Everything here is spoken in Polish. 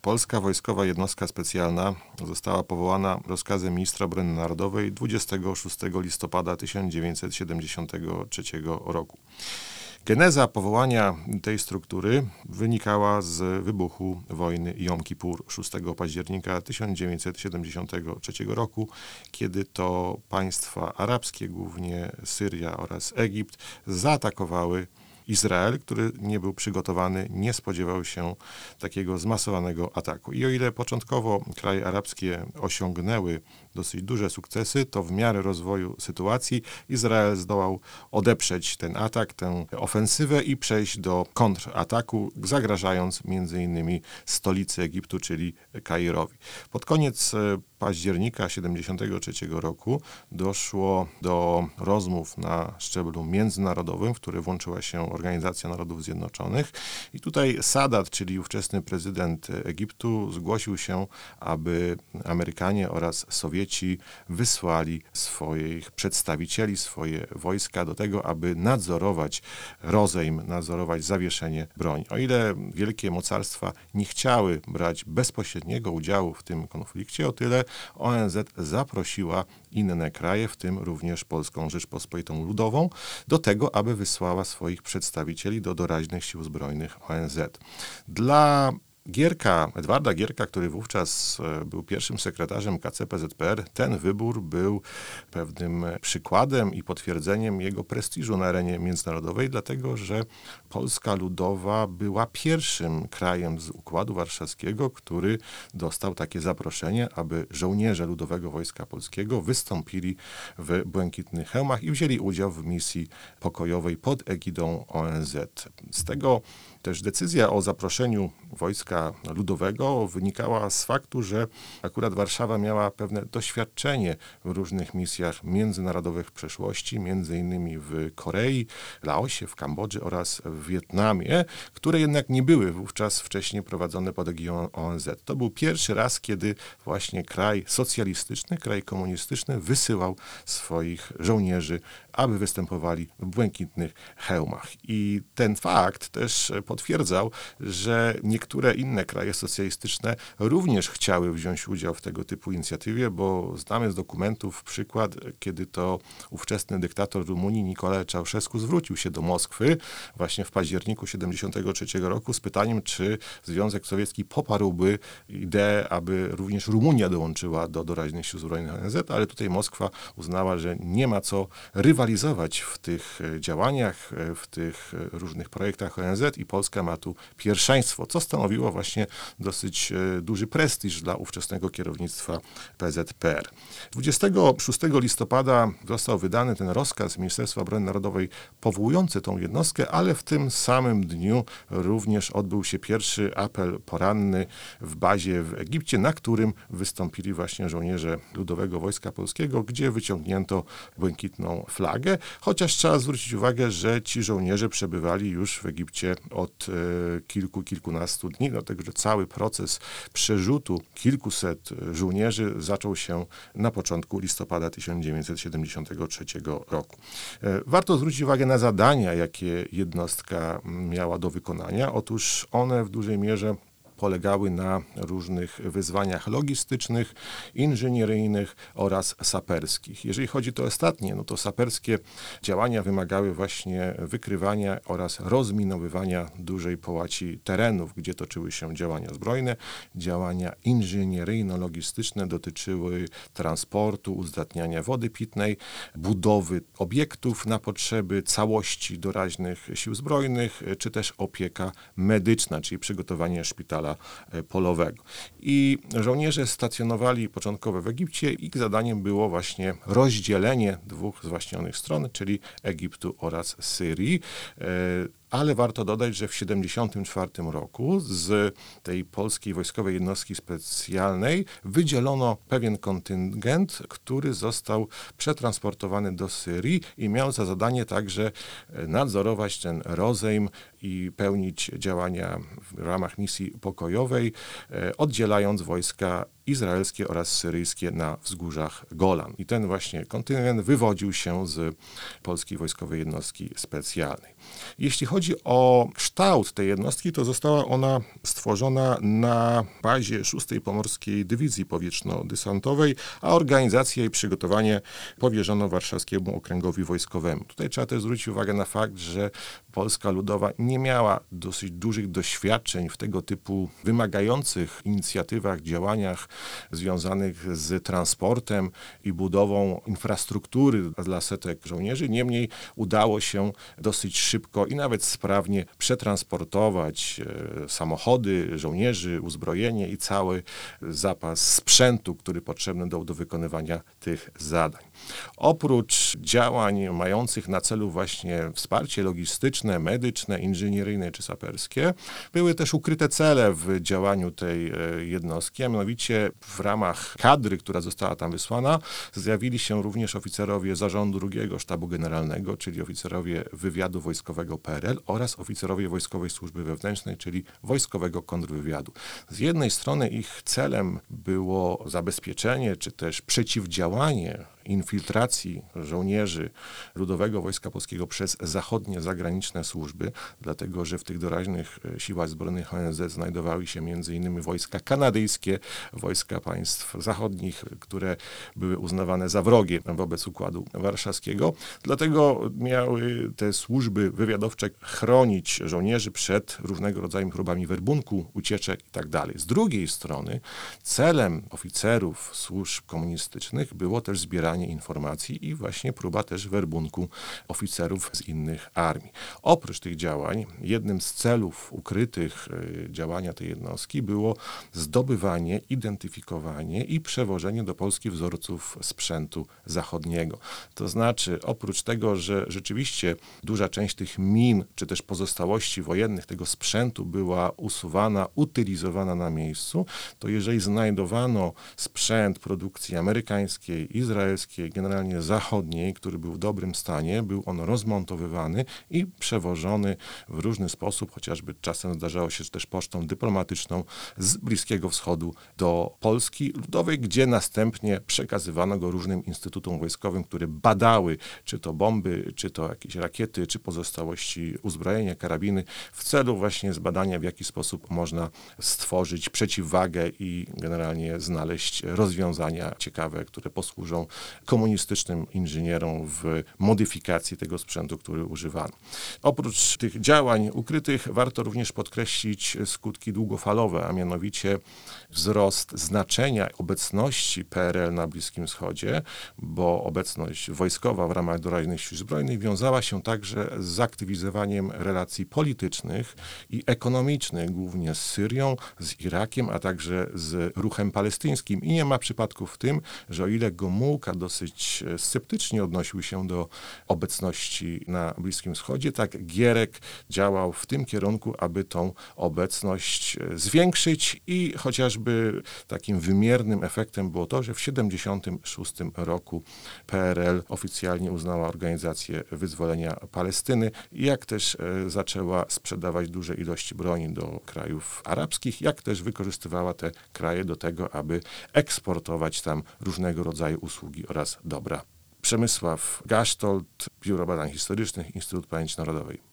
Polska Wojskowa Jednostka Specjalna została powołana rozkazem ministra obrony narodowej 26 listopada 1973 roku. Geneza powołania tej struktury wynikała z wybuchu wojny Jom Kippur 6 października 1973 roku, kiedy to państwa arabskie, głównie Syria oraz Egipt, zaatakowały Izrael, który nie był przygotowany, nie spodziewał się takiego zmasowanego ataku. I o ile początkowo kraje arabskie osiągnęły dosyć duże sukcesy, to w miarę rozwoju sytuacji Izrael zdołał odeprzeć ten atak, tę ofensywę i przejść do kontrataku, zagrażając m.in. stolicy Egiptu, czyli Kairowi. Pod koniec października 1973 roku doszło do rozmów na szczeblu międzynarodowym, w które włączyła się Organizacja Narodów Zjednoczonych i tutaj Sadat, czyli ówczesny prezydent Egiptu, zgłosił się, aby Amerykanie oraz Sowieci wysłali swoich przedstawicieli, swoje wojska do tego, aby nadzorować rozejm, nadzorować zawieszenie broni. O ile wielkie mocarstwa nie chciały brać bezpośredniego udziału w tym konflikcie, o tyle ONZ zaprosiła inne kraje, w tym również Polską Rzeczpospolitą Ludową, do tego, aby wysłała swoich przedstawicieli do doraźnych sił zbrojnych ONZ. Dla Edwarda Gierka, który wówczas był pierwszym sekretarzem KCPZPR, ten wybór był pewnym przykładem i potwierdzeniem jego prestiżu na arenie międzynarodowej, dlatego że Polska Ludowa była pierwszym krajem z Układu Warszawskiego, który dostał takie zaproszenie, aby żołnierze Ludowego Wojska Polskiego wystąpili w błękitnych hełmach i wzięli udział w misji pokojowej pod egidą ONZ. Z tego też decyzja o zaproszeniu Wojska Ludowego wynikała z faktu, że akurat Warszawa miała pewne doświadczenie w różnych misjach międzynarodowych w przeszłości, między innymi w Korei, Laosie, w Kambodży oraz w Wietnamie, które jednak nie były wówczas wcześniej prowadzone pod egidą ONZ. To był pierwszy raz, kiedy właśnie kraj socjalistyczny, kraj komunistyczny wysyłał swoich żołnierzy, aby występowali w błękitnych hełmach. I ten fakt też potwierdzał, że niektóre inne kraje socjalistyczne również chciały wziąć udział w tego typu inicjatywie, bo znamy z dokumentów przykład, kiedy to ówczesny dyktator Rumunii Nicolae Ceausescu zwrócił się do Moskwy właśnie w październiku 1973 roku z pytaniem, czy Związek Sowiecki poparłby ideę, aby również Rumunia dołączyła do doraźnych sił zbrojnych ONZ, ale tutaj Moskwa uznała, że nie ma co rywalizować w tych działaniach, w tych różnych projektach ONZ i Polska ma tu pierwszeństwo, co stanowiło właśnie dosyć duży prestiż dla ówczesnego kierownictwa PZPR. 26 listopada został wydany ten rozkaz Ministerstwa Obrony Narodowej powołujący tą jednostkę, ale w tym samym dniu również odbył się pierwszy apel poranny w bazie w Egipcie, na którym wystąpili właśnie żołnierze Ludowego Wojska Polskiego, gdzie wyciągnięto błękitną flagę, chociaż trzeba zwrócić uwagę, że ci żołnierze przebywali już w Egipcie od kilkunastu dni, dlatego że cały proces przerzutu kilkuset żołnierzy zaczął się na początku listopada 1973 roku. Warto zwrócić uwagę na zadania, jakie jednostka miała do wykonania. Otóż one w dużej mierze polegały na różnych wyzwaniach logistycznych, inżynieryjnych oraz saperskich. Jeżeli chodzi o ostatnie, no to saperskie działania wymagały właśnie wykrywania oraz rozminowywania dużej połaci terenów, gdzie toczyły się działania zbrojne. Działania inżynieryjno-logistyczne dotyczyły transportu, uzdatniania wody pitnej, budowy obiektów na potrzeby całości doraźnych sił zbrojnych, czy też opieka medyczna, czyli przygotowanie szpitala polowego. I żołnierze stacjonowali początkowo w Egipcie. Ich zadaniem było właśnie rozdzielenie dwóch zwaśnionych stron, czyli Egiptu oraz Syrii. Ale warto dodać, że w 1974 roku z tej polskiej wojskowej jednostki specjalnej wydzielono pewien kontyngent, który został przetransportowany do Syrii i miał za zadanie także nadzorować ten rozejm i pełnić działania w ramach misji pokojowej, oddzielając wojska izraelskie oraz syryjskie na wzgórzach Golan. I ten właśnie kontyngent wywodził się z polskiej wojskowej jednostki specjalnej. Jeśli chodzi o kształt tej jednostki, to została ona stworzona na bazie 6. Pomorskiej Dywizji Powietrzno-Desantowej, a organizacja i przygotowanie powierzono Warszawskiemu Okręgowi Wojskowemu. Tutaj trzeba też zwrócić uwagę na fakt, że Polska Ludowa nie miała dosyć dużych doświadczeń w tego typu wymagających inicjatywach, działaniach związanych z transportem i budową infrastruktury dla setek żołnierzy. Niemniej udało się dosyć szybko i nawet sprawnie przetransportować samochody, żołnierzy, uzbrojenie i cały zapas sprzętu, który potrzebny do wykonywania tych zadań. Oprócz działań mających na celu właśnie wsparcie logistyczne, medyczne, inżynieryjne czy saperskie, były też ukryte cele w działaniu tej jednostki, a mianowicie w ramach kadry, która została tam wysłana, zjawili się również oficerowie Zarządu II Sztabu Generalnego, czyli oficerowie wywiadu wojskowego PRL oraz oficerowie Wojskowej Służby Wewnętrznej, czyli wojskowego kontrwywiadu. Z jednej strony ich celem było zabezpieczenie czy też przeciwdziałanie infiltracji żołnierzy Ludowego Wojska Polskiego przez zachodnie zagraniczne służby, dlatego że w tych doraźnych siłach zbrojnych ONZ znajdowały się m.in. wojska kanadyjskie, wojska państw zachodnich, które były uznawane za wrogie wobec Układu Warszawskiego. Dlatego miały te służby wywiadowcze chronić żołnierzy przed różnego rodzaju próbami werbunku, ucieczek itd. Z drugiej strony celem oficerów służb komunistycznych było też zbieranie informacji i właśnie próba też werbunku oficerów z innych armii. Oprócz tych działań, jednym z celów ukrytych działania tej jednostki było zdobywanie, identyfikowanie i przewożenie do Polski wzorców sprzętu zachodniego. To znaczy, oprócz tego, że rzeczywiście duża część tych min, czy też pozostałości wojennych tego sprzętu była usuwana, utylizowana na miejscu, to jeżeli znajdowano sprzęt produkcji amerykańskiej, izraelskiej, generalnie zachodniej, który był w dobrym stanie, był on rozmontowywany i przewożony w różny sposób, chociażby czasem zdarzało się też pocztą dyplomatyczną z Bliskiego Wschodu do Polski Ludowej, gdzie następnie przekazywano go różnym instytutom wojskowym, które badały, czy to bomby, czy to jakieś rakiety, czy pozostałości uzbrojenia, karabiny, w celu właśnie zbadania, w jaki sposób można stworzyć przeciwwagę i generalnie znaleźć rozwiązania ciekawe, które posłużą komunistycznym inżynierom w modyfikacji tego sprzętu, który używano. Oprócz tych działań ukrytych warto również podkreślić skutki długofalowe, a mianowicie wzrost znaczenia obecności PRL na Bliskim Wschodzie, bo obecność wojskowa w ramach doraźnych sił zbrojnych wiązała się także z zaktywizowaniem relacji politycznych i ekonomicznych, głównie z Syrią, z Irakiem, a także z ruchem palestyńskim. I nie ma przypadku w tym, że o ile Gomułka dosyć sceptycznie odnosił się do obecności na Bliskim Wschodzie, tak Gierek działał w tym kierunku, aby tą obecność zwiększyć i chociażby takim wymiernym efektem było to, że w 1976 roku PRL oficjalnie uznała Organizację Wyzwolenia Palestyny, jak też zaczęła sprzedawać duże ilości broni do krajów arabskich, jak też wykorzystywała te kraje do tego, aby eksportować tam różnego rodzaju usługi oraz dobra. Przemysław Gasztold, Biuro Badań Historycznych, Instytut Pamięci Narodowej.